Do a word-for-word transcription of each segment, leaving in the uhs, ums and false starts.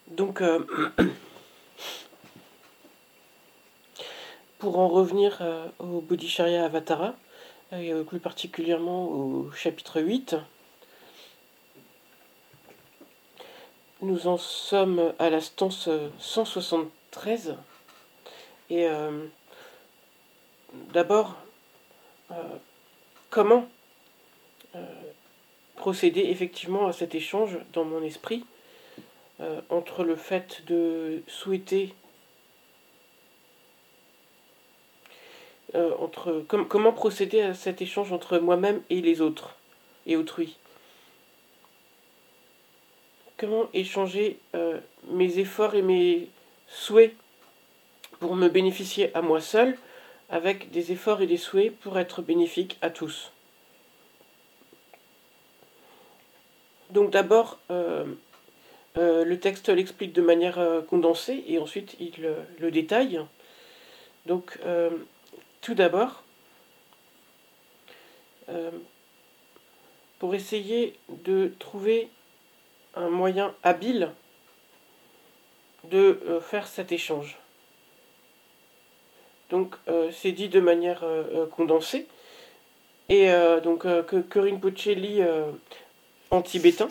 Donc, euh, pour en revenir euh, au Bodhicharya Avatara, et euh, plus particulièrement au chapitre huit, nous en sommes à la stance cent soixante-treize. Et euh, d'abord, euh, comment euh, procéder effectivement à cet échange dans mon esprit euh, entre le fait de souhaiter euh, entre com comment procéder à cet échange entre moi-même et les autres et autrui. Comment échanger euh, mes efforts et mes souhaits pour me bénéficier à moi seul avec des efforts et des souhaits pour être bénéfiques à tous. Donc d'abord, euh, euh, le texte l'explique de manière euh, condensée et ensuite il euh, le détaille. Donc euh, tout d'abord, euh, pour essayer de trouver un moyen habile de euh, faire cet échange. Donc euh, c'est dit de manière euh, condensée et euh, donc euh, que, que Rinpoche lit euh, en tibétain.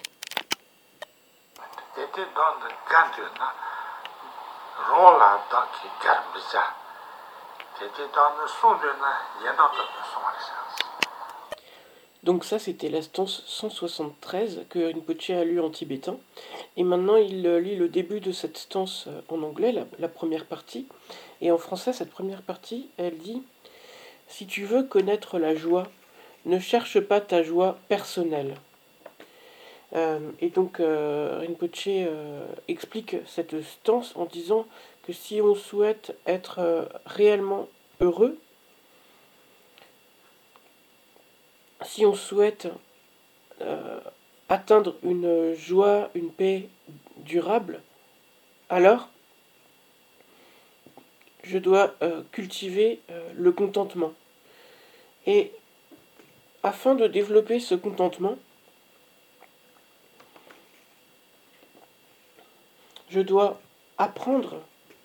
Donc ça c'était la stance cent soixante-treize que Rinpoche a lu en tibétain. Et maintenant il lit le début de cette stance en anglais, la, la première partie. Et en français, cette première partie, elle dit « Si tu veux connaître la joie, ne cherche pas ta joie personnelle. » euh, Et donc euh, Rinpoche euh, explique cette stance en disant que si on souhaite être euh, réellement heureux, si on souhaite euh, atteindre une joie, une paix durable, alors je dois euh, cultiver euh, le contentement. Et afin de développer ce contentement, je dois apprendre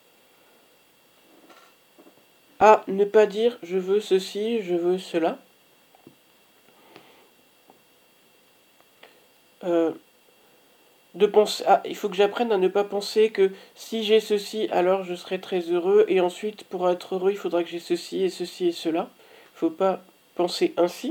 à ne pas dire je veux ceci, je veux cela. Euh, de penser, ah, il faut que j'apprenne à ne pas penser que si j'ai ceci, alors je serai très heureux, et ensuite, pour être heureux, il faudra que j'ai ceci et ceci et cela. Il ne faut pas penser ainsi.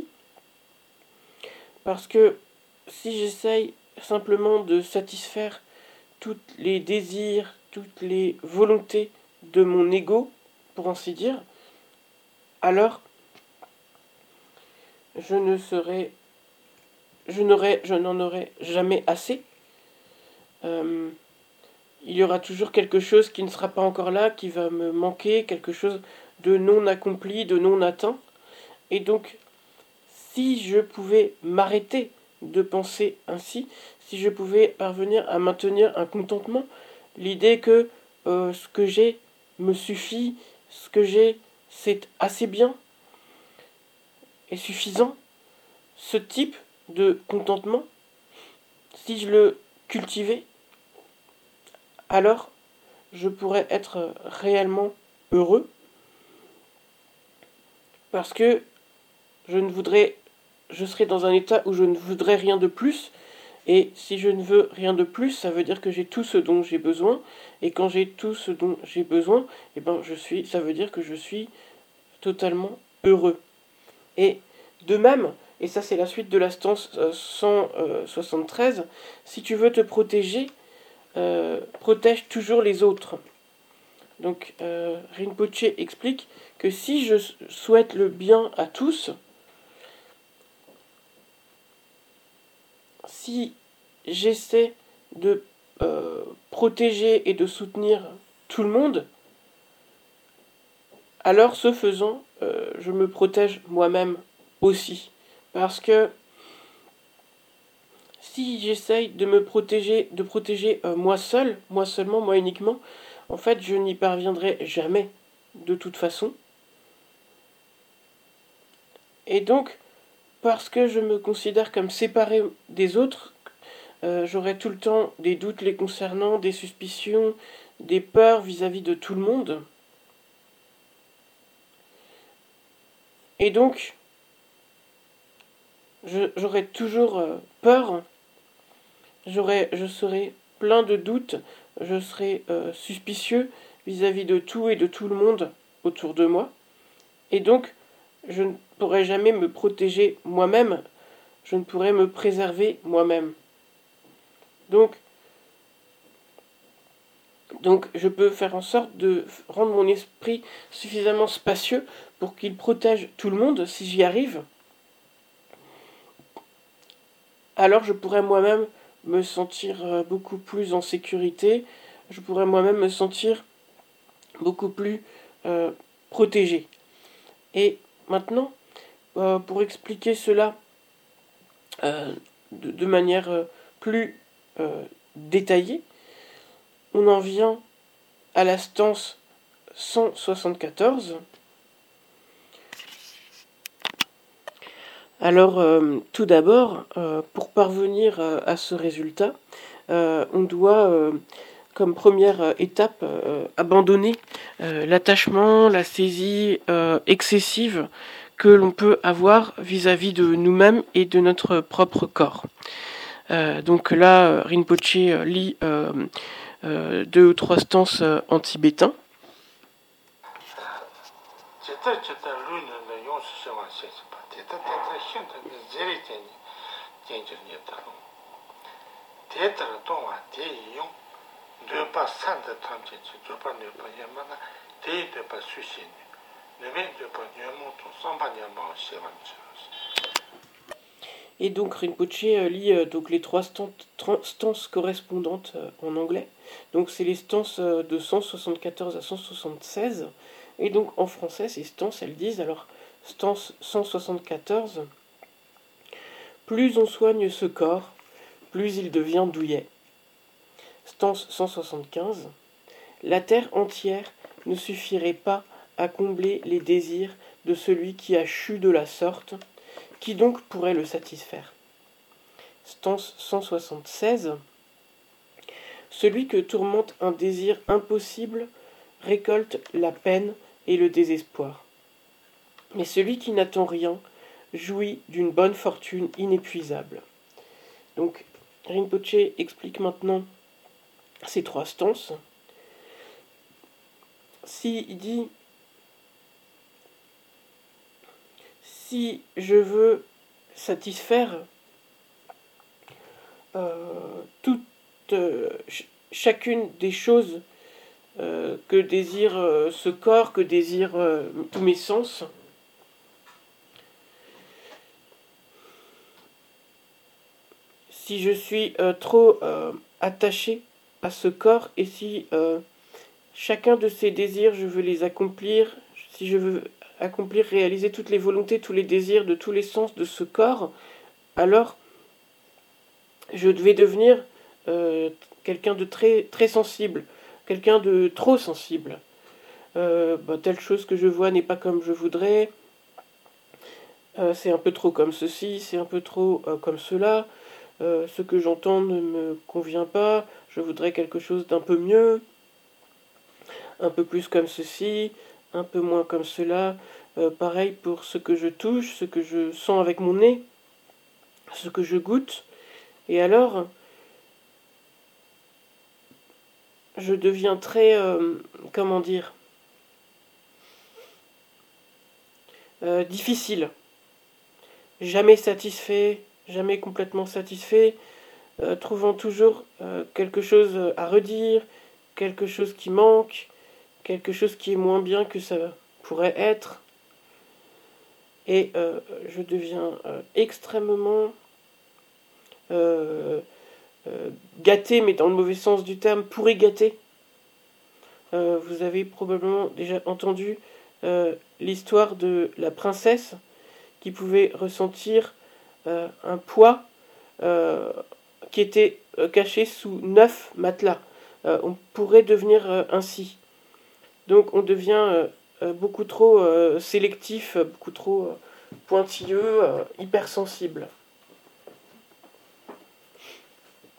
Parce que si j'essaye simplement de satisfaire tous les désirs, toutes les volontés de mon ego, pour ainsi dire, alors je ne serai, je n'aurai, je n'en aurai jamais assez. Euh, il y aura toujours quelque chose qui ne sera pas encore là, qui va me manquer, quelque chose de non accompli, de non atteint. Et donc, si je pouvais m'arrêter de penser ainsi, si je pouvais parvenir à maintenir un contentement, l'idée que euh, ce que j'ai me suffit, ce que j'ai c'est assez bien et suffisant, ce type de contentement, si je le cultivais, alors je pourrais être réellement heureux, parce que je ne voudrais, je serais dans un état où je ne voudrais rien de plus, et si je ne veux rien de plus, ça veut dire que j'ai tout ce dont j'ai besoin, et quand j'ai tout ce dont j'ai besoin, eh ben je suis, ça veut dire que je suis totalement heureux. Et de même, et ça c'est la suite de la stance cent soixante-treize, si tu veux te protéger, euh, protège toujours les autres. Donc euh, Rinpoche explique que si je souhaite le bien à tous, si j'essaie de euh, protéger et de soutenir tout le monde, alors ce faisant, euh, je me protège moi-même aussi. Parce que si j'essaye de me protéger, de protéger euh, moi seul, moi seulement, moi uniquement, en fait, je n'y parviendrai jamais, de toute façon. Et donc, parce que je me considère comme séparé des autres, euh, j'aurai tout le temps des doutes les concernant, des suspicions, des peurs vis-à-vis de tout le monde. Et donc, j'aurai toujours euh, peur, j'aurai, je serai plein de doutes, je serai euh, suspicieux vis-à-vis de tout et de tout le monde autour de moi. Et donc, je ne pourrai jamais me protéger moi-même, je ne pourrai me préserver moi-même. Donc, donc, je peux faire en sorte de rendre mon esprit suffisamment spacieux pour qu'il protège tout le monde si j'y arrive. Alors, je pourrais moi-même me sentir beaucoup plus en sécurité, je pourrais moi-même me sentir beaucoup plus euh, protégé. Et maintenant, euh, pour expliquer cela euh, de, de manière euh, plus euh, détaillée, on en vient à la stance cent soixante-quatorze. Alors, euh, tout d'abord, euh, pour parvenir euh, à ce résultat, euh, on doit, euh, comme première étape, euh, abandonner euh, l'attachement, la saisie euh, excessive que l'on peut avoir vis-à-vis de nous-mêmes et de notre propre corps. Euh, donc là, Rinpoche lit euh, euh, deux ou trois stances euh, en tibétain. Et donc Rinpoche lit euh, donc les trois stances correspondantes euh, en anglais. Donc c'est les stances euh, de cent soixante-quatorze à cent soixante-seize. Et donc en français, ces stances, elles disent, alors, stance cent soixante-quatorze, plus on soigne ce corps, plus il devient douillet. Stance cent soixante-quinze, la terre entière ne suffirait pas à combler les désirs de celui qui a chu de la sorte, qui donc pourrait le satisfaire. Stance cent soixante-seize, celui que tourmente un désir impossible récolte la peine et le désespoir. Mais celui qui n'attend rien jouit d'une bonne fortune inépuisable. Donc, Rinpoche explique maintenant ces trois stances. Si il dit, si je veux satisfaire euh, toute euh, ch- chacune des choses euh, que désire euh, ce corps, que désire euh, tous mes sens, si je suis euh, trop euh, attaché à ce corps et si euh, chacun de ces désirs je veux les accomplir, si je veux accomplir, réaliser toutes les volontés, tous les désirs de tous les sens de ce corps, alors je vais devenir euh, quelqu'un de très, très sensible, quelqu'un de trop sensible. Euh, bah, telle chose que je vois n'est pas comme je voudrais, euh, c'est un peu trop comme ceci, c'est un peu trop euh, comme cela, euh, ce que j'entends ne me convient pas, je voudrais quelque chose d'un peu mieux, un peu plus comme ceci, un peu moins comme cela. Euh, pareil pour ce que je touche, ce que je sens avec mon nez, ce que je goûte. Et alors, je deviens très, euh, comment dire, euh, difficile. Jamais satisfait, jamais complètement satisfait, euh, trouvant toujours euh, quelque chose à redire, quelque chose qui manque, quelque chose qui est moins bien que ça pourrait être. Et euh, je deviens euh, extrêmement euh, euh, gâté, mais dans le mauvais sens du terme, pourri gâté. Euh, vous avez probablement déjà entendu euh, l'histoire de la princesse qui pouvait ressentir euh, un poids euh, qui était euh, caché sous neuf matelas. Euh, on pourrait devenir euh, ainsi. Donc on devient euh, euh, beaucoup trop euh, sélectif, beaucoup trop euh, pointilleux, euh, hypersensible.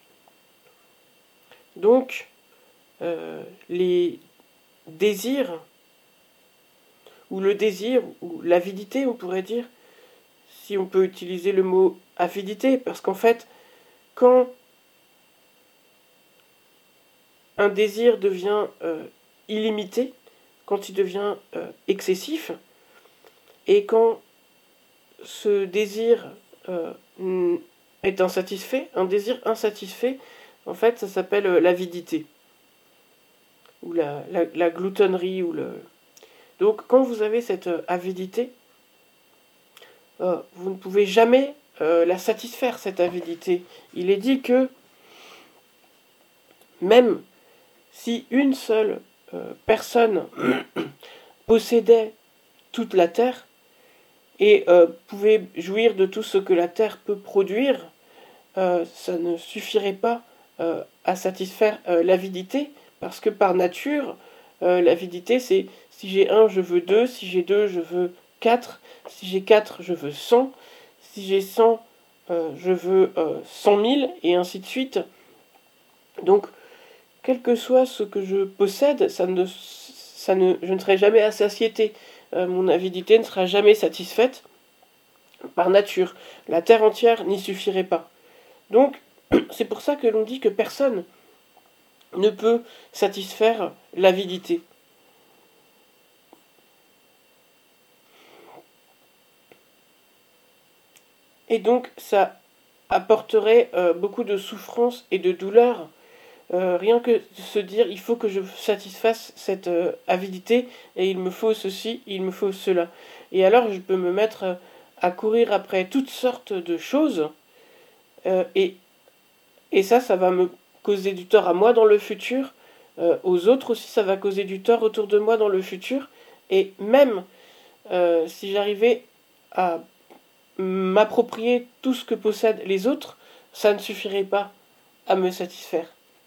Donc, euh, les désirs, ou le désir, ou l'avidité, on pourrait dire, si on peut utiliser le mot avidité, parce qu'en fait, quand un désir devient euh, illimité, quand il devient euh, excessif, et quand ce désir euh, est insatisfait, un désir insatisfait, en fait, ça s'appelle euh, l'avidité, ou la, la, la gloutonnerie, ou le... Donc, quand vous avez cette euh, avidité, euh, vous ne pouvez jamais euh, la satisfaire, cette avidité. Il est dit que même si une seule euh, personne possédait toute la terre et euh, pouvait jouir de tout ce que la terre peut produire, euh, ça ne suffirait pas euh, à satisfaire euh, l'avidité, parce que par nature, euh, l'avidité, c'est si j'ai un, je veux deux, si j'ai deux, je veux quatre, si j'ai quatre, je veux cent, si j'ai cent, euh, je veux euh, cent mille, et ainsi de suite. Donc, quel que soit ce que je possède, ça ne, ça ne, je ne serai jamais à satiété. Euh, mon avidité ne sera jamais satisfaite par nature. La terre entière n'y suffirait pas. Donc, c'est pour ça que l'on dit que personne ne peut satisfaire l'avidité. Et donc, ça apporterait euh, beaucoup de souffrance et de douleur. Euh, rien que de se dire, il faut que je satisfasse cette euh, avidité, et il me faut ceci, il me faut cela. Et alors, je peux me mettre euh, à courir après toutes sortes de choses, euh, et, et ça, ça va me causer du tort à moi dans le futur, euh, aux autres aussi, ça va causer du tort autour de moi dans le futur, et même euh, si j'arrivais à m'approprier tout ce que possèdent les autres, ça ne suffirait pas à me satisfaire.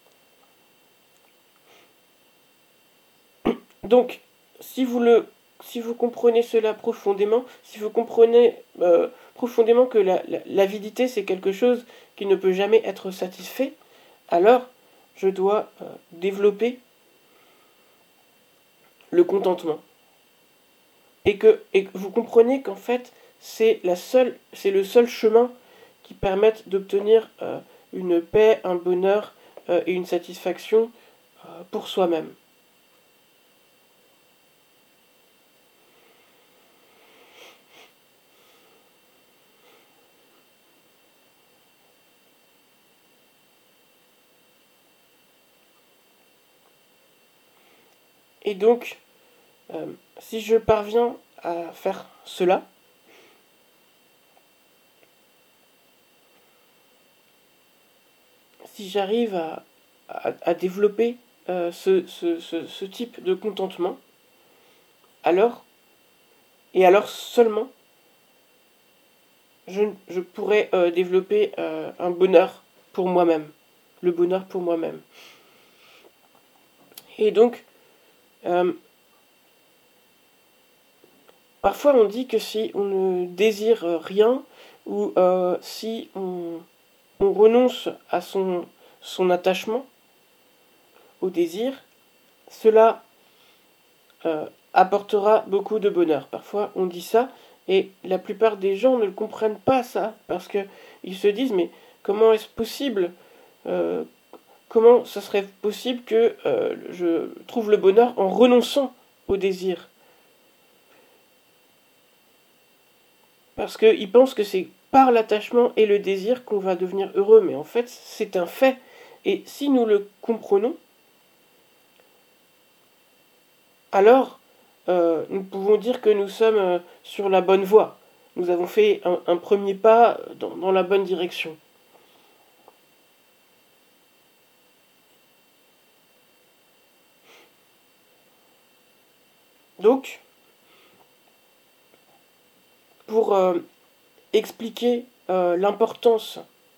Donc, si vous, le, si vous comprenez cela profondément, si vous comprenez euh, profondément que la, la, l'avidité c'est quelque chose qui ne peut jamais être satisfait, alors je dois euh, développer le contentement. Et que, et que vous comprenez qu'en fait, c'est, la seule, c'est le seul chemin qui permette d'obtenir euh, une paix, un bonheur euh, et une satisfaction euh, pour soi-même. Et donc, euh, si je parviens à faire cela, si j'arrive à, à, à développer euh, ce, ce, ce, ce type de contentement, alors, et alors seulement, je, je pourrais euh, développer euh, un bonheur pour moi-même, le bonheur pour moi-même. Et donc, euh, parfois on dit que si on ne désire rien, ou euh, si on, on renonce à son, son attachement au désir, cela euh, apportera beaucoup de bonheur. Parfois on dit ça, et la plupart des gens ne le comprennent pas ça, parce qu'ils se disent, mais comment est-ce possible euh, Comment ce serait possible que euh, je trouve le bonheur en renonçant au désir? Parce qu'ils pensent que c'est par l'attachement et le désir qu'on va devenir heureux, mais en fait c'est un fait. Et si nous le comprenons, alors euh, nous pouvons dire que nous sommes euh, sur la bonne voie. Nous avons fait un, un premier pas dans, dans la bonne direction. Donc, pour euh, expliquer euh, l'importance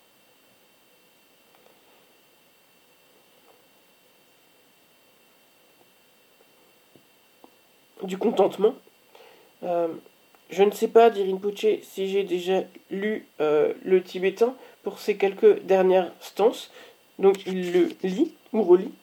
du contentement, euh, je ne sais pas, dit Rinpoche, si j'ai déjà lu euh, le tibétain pour ces quelques dernières stances, donc il le lit, ou relis.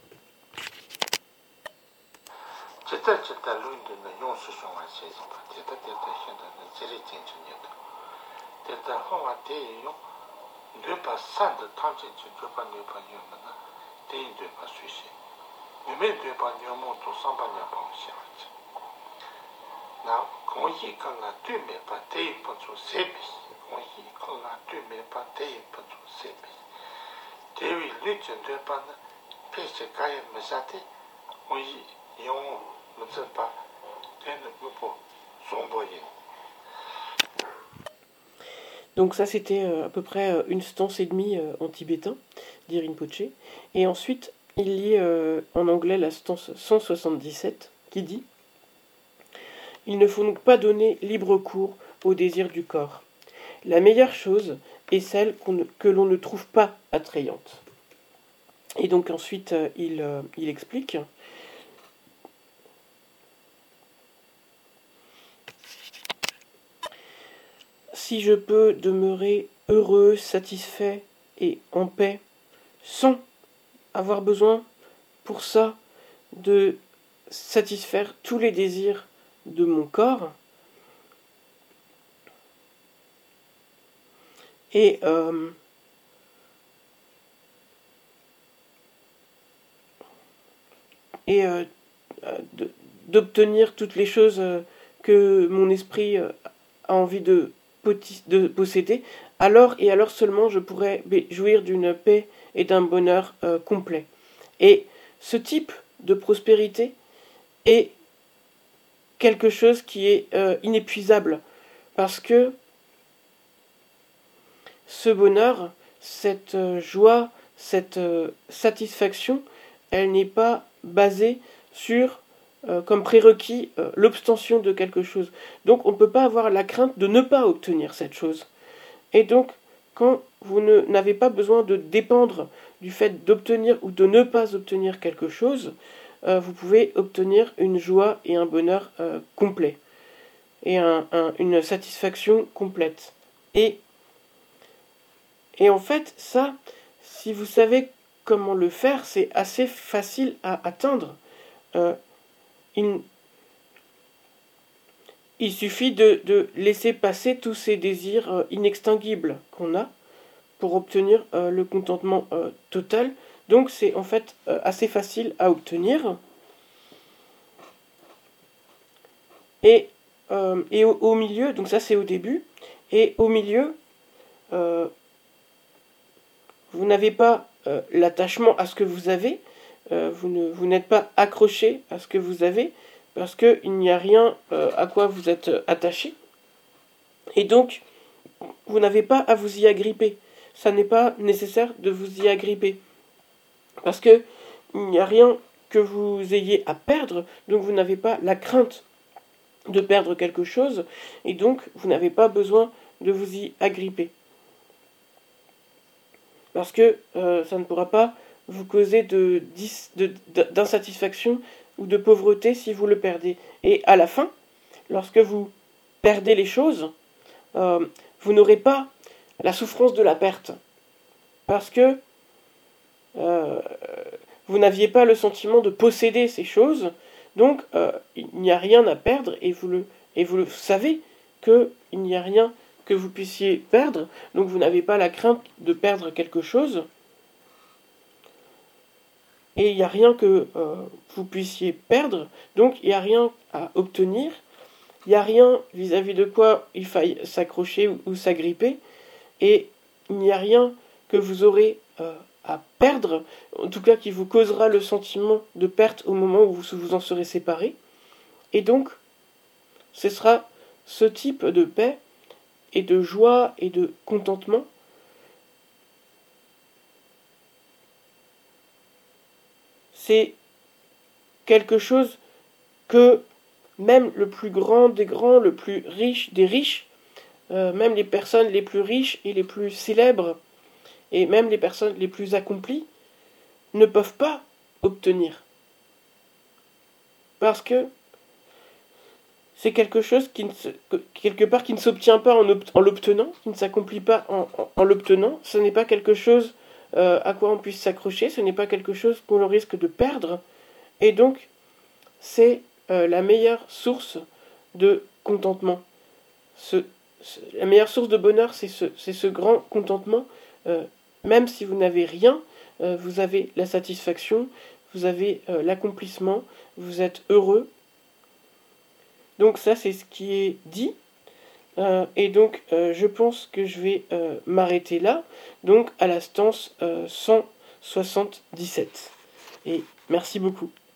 Donc ça c'était euh, à peu près euh, une stance et demie euh, en tibétain, dit Rinpoche. Et ensuite il lit euh, en anglais la stance cent soixante-dix-sept qui dit « Il ne faut donc pas donner libre cours au désir du corps. La meilleure chose est celle qu'on ne, que l'on ne trouve pas attrayante. » Et donc ensuite euh, il, euh, il explique « Si je peux demeurer heureux, satisfait et en paix, sans avoir besoin pour ça de satisfaire tous les désirs de mon corps, et euh, et euh, de, d'obtenir toutes les choses euh, que mon esprit euh, a envie de, de posséder, alors et alors seulement je pourrais jouir d'une paix et d'un bonheur euh, complet. Et ce type de prospérité est quelque chose qui est euh, inépuisable, parce que ce bonheur, cette euh, joie, cette euh, satisfaction, elle n'est pas basée sur, euh, comme prérequis, euh, l'obtention de quelque chose. Donc on ne peut pas avoir la crainte de ne pas obtenir cette chose. Et donc, quand vous ne, n'avez pas besoin de dépendre du fait d'obtenir ou de ne pas obtenir quelque chose, euh, vous pouvez obtenir une joie et un bonheur euh, complet. Et un, un, une satisfaction complète. Et, et en fait, ça, si vous savez comment le faire, c'est assez facile à atteindre. Euh, il, il suffit de, de laisser passer tous ces désirs euh, inextinguibles qu'on a pour obtenir euh, le contentement euh, total. Donc c'est en fait euh, assez facile à obtenir. Et, euh, et au, au milieu, donc ça c'est au début, et au milieu, euh, vous n'avez pas euh, l'attachement à ce que vous avez, euh, vous, ne, vous n'êtes pas accroché à ce que vous avez, parce qu'il n'y a rien euh, à quoi vous êtes attaché. Et donc, vous n'avez pas à vous y agripper. Ça n'est pas nécessaire de vous y agripper. Parce que il n'y a rien que vous ayez à perdre, donc vous n'avez pas la crainte de perdre quelque chose, et donc vous n'avez pas besoin de vous y agripper. Parce que euh, ça ne pourra pas vous causer de, de, d'insatisfaction ou de pauvreté si vous le perdez. Et à la fin, lorsque vous perdez les choses, euh, vous n'aurez pas la souffrance de la perte. Parce que euh, vous n'aviez pas le sentiment de posséder ces choses, donc euh, il n'y a rien à perdre, et vous le, et vous le savez qu'il n'y a rien que vous puissiez perdre, donc vous n'avez pas la crainte de perdre quelque chose, et il n'y a rien que euh, vous puissiez perdre, donc il n'y a rien à obtenir, il n'y a rien vis-à-vis de quoi il faille s'accrocher ou, ou s'agripper, et il n'y a rien que vous aurez euh, à perdre, en tout cas qui vous causera le sentiment de perte au moment où vous vous en serez séparés. Et donc, ce sera ce type de paix et de joie et de contentement c'est quelque chose que même le plus grand des grands, le plus riche des riches, euh, même les personnes les plus riches et les plus célèbres, et même les personnes les plus accomplies, ne peuvent pas obtenir. Parce que c'est quelque chose qui ne se, quelque part qui ne s'obtient pas en, en l'obtenant, qui ne s'accomplit pas en, en, en l'obtenant. Ce n'est pas quelque chose euh, à quoi on puisse s'accrocher, ce n'est pas quelque chose qu'on risque de perdre, et donc c'est euh, la meilleure source de contentement. Ce, ce, la meilleure source de bonheur, c'est ce, c'est ce grand contentement. Euh, même si vous n'avez rien, euh, vous avez la satisfaction, vous avez euh, l'accomplissement, vous êtes heureux. Donc ça, c'est ce qui est dit. Euh, et donc, euh, je pense que je vais euh, m'arrêter là, donc à la stance euh, cent soixante-dix-sept. Et merci beaucoup.